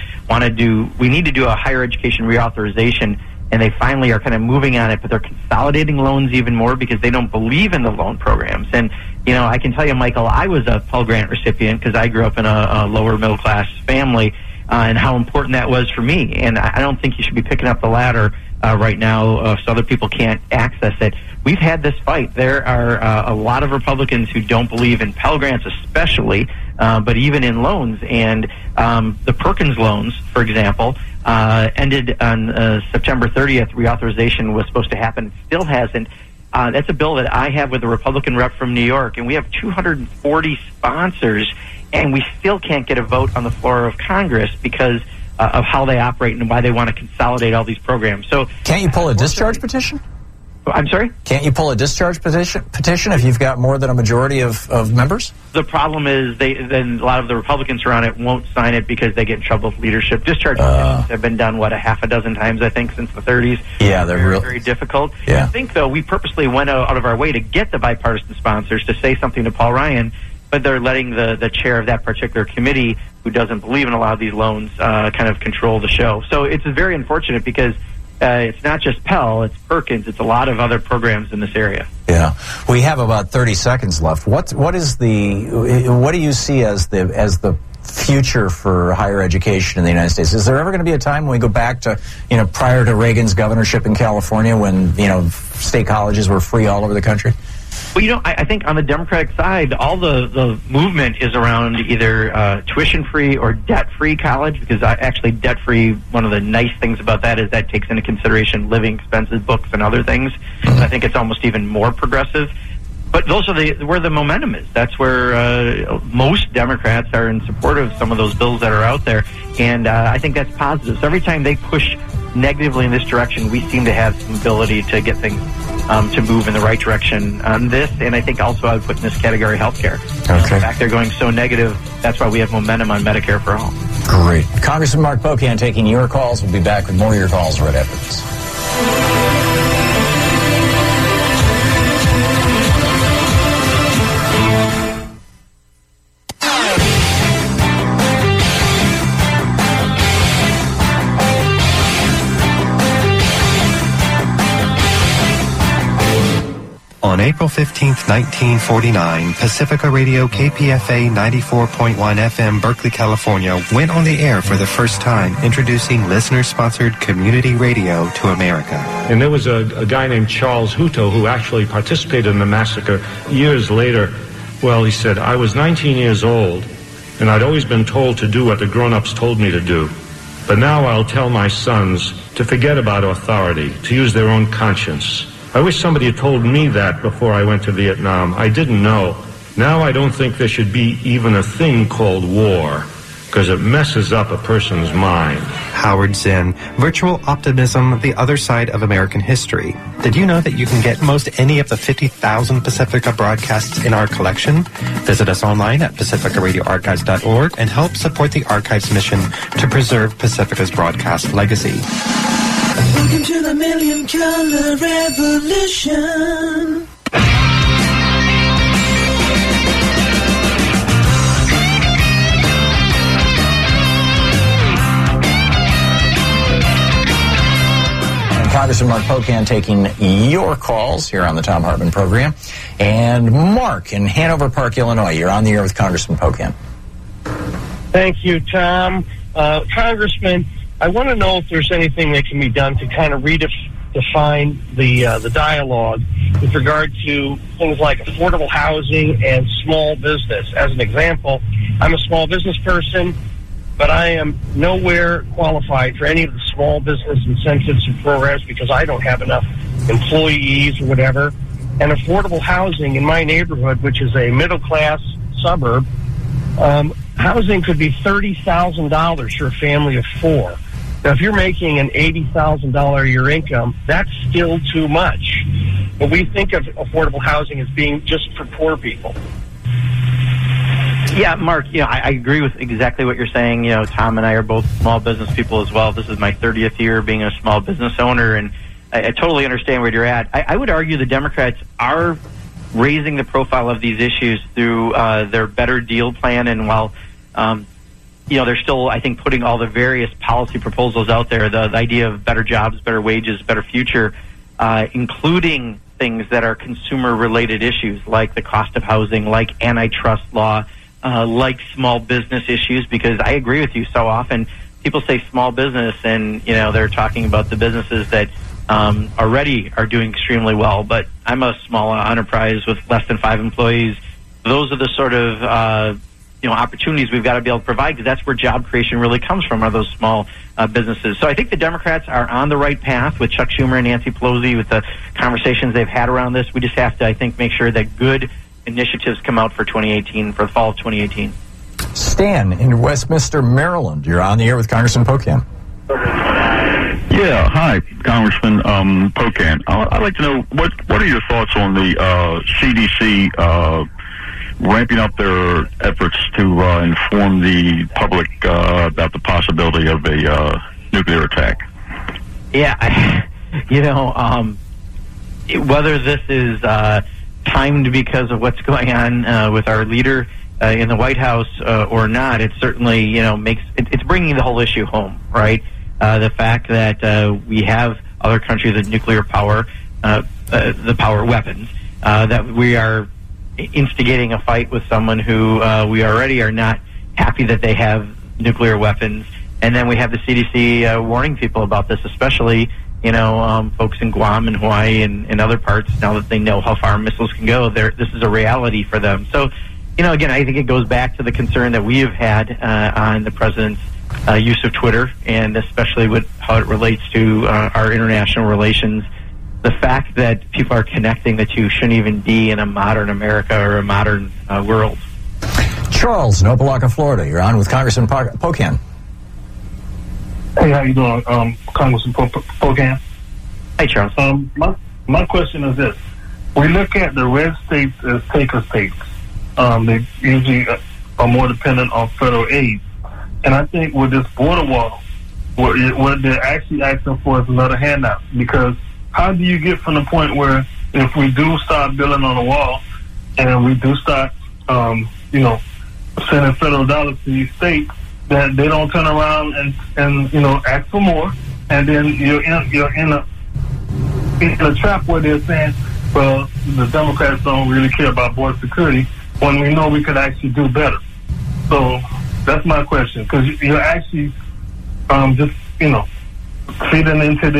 S5: we need to do a higher education reauthorization, and they finally are kind of moving on it, but they're consolidating loans even more because they don't believe in the loan programs. And, I can tell you, Michael, I was a Pell Grant recipient because I grew up in a lower middle class family, and how important that was for me. And I don't think you should be picking up the ladder right now so other people can't access it. We've had this fight. There are a lot of Republicans who don't believe in Pell Grants especially, but even in loans. And the Perkins loans, for example, ended on September 30th. Reauthorization was supposed to happen. It still hasn't. That's a bill that I have with a Republican rep from New York, and we have 240 sponsors, and we still can't get a vote on the floor of Congress because of how they operate and why they want to consolidate all these programs. So,
S3: can't you pull a discharge petition?
S5: I'm sorry?
S3: Can't you pull a discharge petition if you've got more than a majority of members?
S5: The problem is then a lot of the Republicans around it won't sign it because they get in trouble with leadership. Discharge petitions have been done, a half a dozen times, I think, since the 30s.
S3: Yeah, they're
S5: very, very difficult.
S3: Yeah.
S5: I think, though, we purposely went out of our way to get the bipartisan sponsors to say something to Paul Ryan, but they're letting the chair of that particular committee, who doesn't believe in a lot of these loans, kind of control the show. So it's very unfortunate because it's not just Pell, it's Perkins, it's a lot of other programs in this area.
S3: Yeah, we have about 30 seconds left. What do you see as the future for higher education in the United States? Is there ever going to be a time when we go back to, prior to Reagan's governorship in California when, state colleges were free all over the country?
S5: Well, I think on the Democratic side, all the movement is around either tuition-free or debt-free college, because actually debt-free, one of the nice things about that is that takes into consideration living expenses, books, and other things. I think it's almost even more progressive. But those are where the momentum is. That's where most Democrats are in support of some of those bills that are out there, and I think that's positive. So every time they push negatively in this direction, we seem to have some ability to get things to move in the right direction on this, and I think also I would put in this category healthcare.
S3: Okay.
S5: In fact, they're going so negative, that's why we have momentum on Medicare for all.
S3: Great. Congressman Mark Pocan taking your calls. We'll be back with more of your calls right after this.
S8: On April 15, 1949, Pacifica Radio KPFA 94.1 FM, Berkeley, California, went on the air for the first time, introducing listener-sponsored community radio to America.
S9: And there was a guy named Charles Hutto who actually participated in the massacre years later. Well, he said, I was 19 years old, and I'd always been told to do what the grown-ups told me to do. But now I'll tell my sons to forget about authority, to use their own conscience. I wish somebody had told me that before I went to Vietnam. I didn't know. Now I don't think there should be even a thing called war, because it messes up a person's mind.
S8: Howard Zinn, Virtual Optimism, the Other Side of American History. Did you know that you can get most any of the 50,000 Pacifica broadcasts in our collection? Visit us online at pacificaradioarchives.org and help support the Archives mission to preserve Pacifica's broadcast legacy.
S16: Welcome to the Million Color Revolution.
S3: Congressman Mark Pocan taking your calls here on the Thom Hartmann program. And Mark in Hanover Park, Illinois, you're on the air with Congressman Pocan.
S18: Thank you, Tom. Congressman, I want to know if there's anything that can be done to kind of redefine the dialogue with regard to things like affordable housing and small business. As an example, I'm a small business person, but I am nowhere qualified for any of the small business incentives and programs because I don't have enough employees or whatever. And affordable housing in my neighborhood, which is a middle-class suburb, housing could be $30,000 for a family of four. Now, if you're making an $80,000 a year income, that's still too much. But we think of affordable housing as being just for poor people.
S5: Yeah, Mark, I agree with exactly what you're saying. Tom and I are both small business people as well. This is my 30th year being a small business owner, and I totally understand where you're at. I would argue the Democrats are raising the profile of these issues through their Better Deal plan, and while they're still, I think, putting all the various policy proposals out there, the idea of better jobs, better wages, better future, including things that are consumer-related issues like the cost of housing, like antitrust law, like small business issues, because I agree with you. So often people say small business and, they're talking about the businesses that already are doing extremely well. But I'm a small enterprise with less than 5 employees. Those are the sort of, opportunities we've got to be able to provide, because that's where job creation really comes from, are those small businesses. So I think the Democrats are on the right path with Chuck Schumer and Nancy Pelosi with the conversations they've had around this. We just have to, I think, make sure that good initiatives come out for 2018, for the fall of 2018.
S3: Stan in Westminster, Maryland. You're on the air with Congressman Pocan.
S14: Yeah, hi, Congressman Pocan. I'd like to know what are your thoughts on the CDC ramping up their efforts to inform the public about the possibility of a nuclear attack?
S5: Yeah, whether this is timed because of what's going on with our leader in the White House or not, it certainly it's bringing the whole issue home, right? The fact that we have other countries with nuclear power, the power weapons, that we are instigating a fight with someone who we already are not happy that they have nuclear weapons. And then we have the CDC warning people about this, especially, folks in Guam and Hawaii and other parts, now that they know how far missiles can go. This is a reality for them. So, again, I think it goes back to the concern that we have had on the president's use of Twitter, and especially with how it relates to our international relations. The fact that people are connecting the two shouldn't even be in a modern America or a modern world.
S3: Charles in Opelika, Florida. You're on with Congressman Pocan.
S1: Hey, how you doing, Congressman Pocan?
S5: Hey, Charles.
S1: My question is this. We look at the red states as taker states. They usually are more dependent on federal aid. And I think with this border wall, what they're actually asking for is another handout. Because how do you get from the point where if we do start building on the wall and we do start, sending federal dollars to these states, that they don't turn around and ask for more, and then you're in a trap where they're saying, well, the Democrats don't really care about border security, when we know we could actually do better. So that's my question, because you're actually just feeding into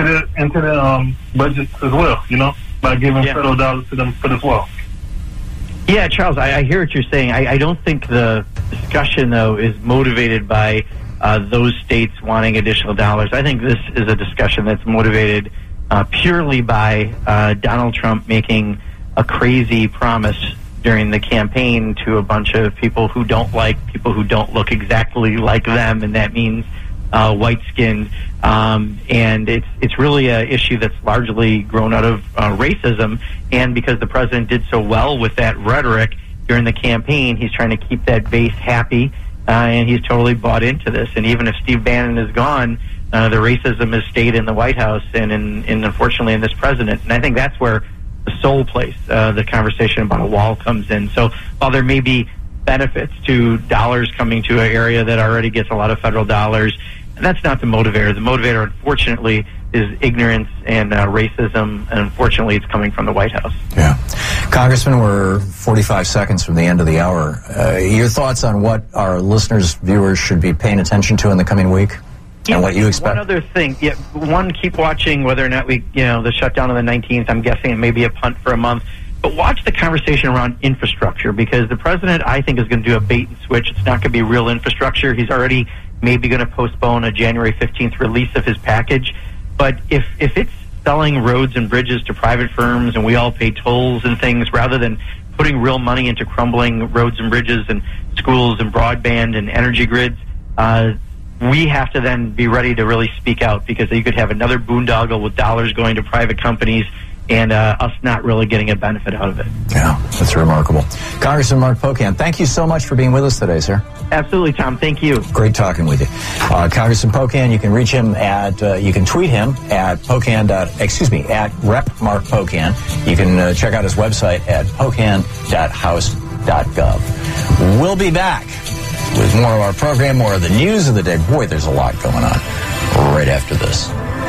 S1: the budget as well, by giving federal dollars to them for this wall.
S5: Yeah, Charles, I hear what you're saying. I don't think the discussion, though, is motivated by those states wanting additional dollars. I think this is a discussion that's motivated purely by Donald Trump making a crazy promise during the campaign to a bunch of people who don't look exactly like them, and that means white-skinned. And it's really an issue that's largely grown out of racism, and because the president did so well with that rhetoric during the campaign, he's trying to keep that base happy, and he's totally bought into this. And even if Steve Bannon is gone, the racism has stayed in the White House and unfortunately in this president. And I think that's where the sole place the conversation about a wall comes in. So while there may be benefits to dollars coming to an area that already gets a lot of federal dollars, and that's not the motivator. The motivator, unfortunately, is ignorance and racism, and unfortunately it's coming from the White House.
S3: Yeah. Congressman, we're 45 seconds from the end of the hour. Your thoughts on what our listeners, viewers should be paying attention to in the coming week? And what you expect?
S5: One other thing. Yeah, keep watching whether or not the shutdown on the 19th, I'm guessing it may be a punt for a month. But watch the conversation around infrastructure, because the president, I think, is going to do a bait and switch. It's not going to be real infrastructure. He's already maybe going to postpone a January 15th release of his package. But if it's selling roads and bridges to private firms and we all pay tolls and things rather than putting real money into crumbling roads and bridges and schools and broadband and energy grids, we have to then be ready to really speak out, because you could have another boondoggle with dollars going to private companies and us not really getting a benefit out of it.
S3: Yeah, that's remarkable. Congressman Mark Pocan, thank you so much for being with us today, sir.
S5: Absolutely, Tom. Thank you.
S3: Great talking with you. Congressman Pocan, you can reach him you can tweet him at at Rep Mark Pocan. You can check out his website at pocan.house.gov. We'll be back with more of our program, more of the news of the day. Boy, there's a lot going on right after this.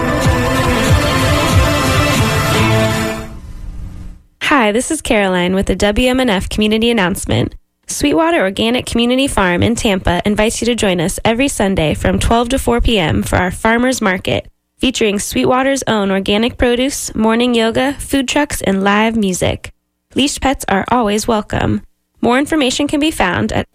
S10: Hi, this is Caroline with the WMNF community announcement. Sweetwater Organic Community Farm in Tampa invites you to join us every Sunday from 12 to 4 p.m. for our Farmers Market, featuring Sweetwater's own organic produce, morning yoga, food trucks, and live music. Leashed pets are always welcome. More information can be found at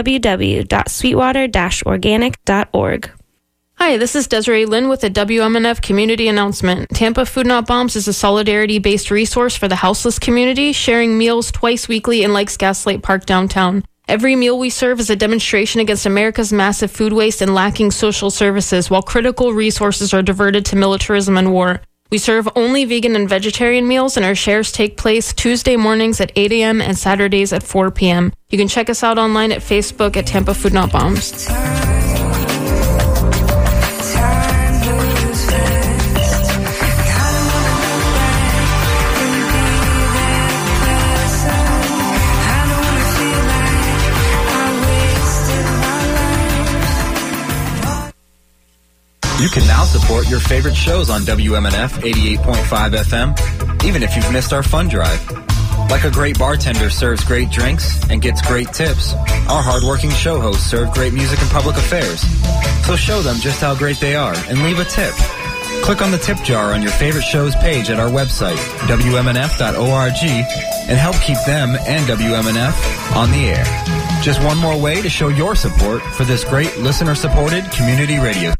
S10: www.sweetwater-organic.org.
S11: Hi, this is Desiree Lynn with the WMNF community announcement. Tampa Food Not Bombs is a solidarity-based resource for the houseless community, sharing meals twice weekly in Lakes Gaslight Park downtown. Every meal we serve is a demonstration against America's massive food waste and lacking social services, while critical resources are diverted to militarism and war. We serve only vegan and vegetarian meals, and our shares take place Tuesday mornings at 8 a.m. and Saturdays at 4 p.m. You can check us out online at Facebook at Tampa Food Not Bombs.
S24: You can now support your favorite shows on WMNF 88.5 FM, even if you've missed our fund drive.
S7: Like a great bartender serves great drinks and gets great tips, our hardworking show hosts serve great music and public affairs. So show them just how great they are and leave a tip. Click on the tip jar on your favorite show's page at our website, WMNF.org, and help keep them and WMNF on the air. Just one more way to show your support for this great listener-supported community radio.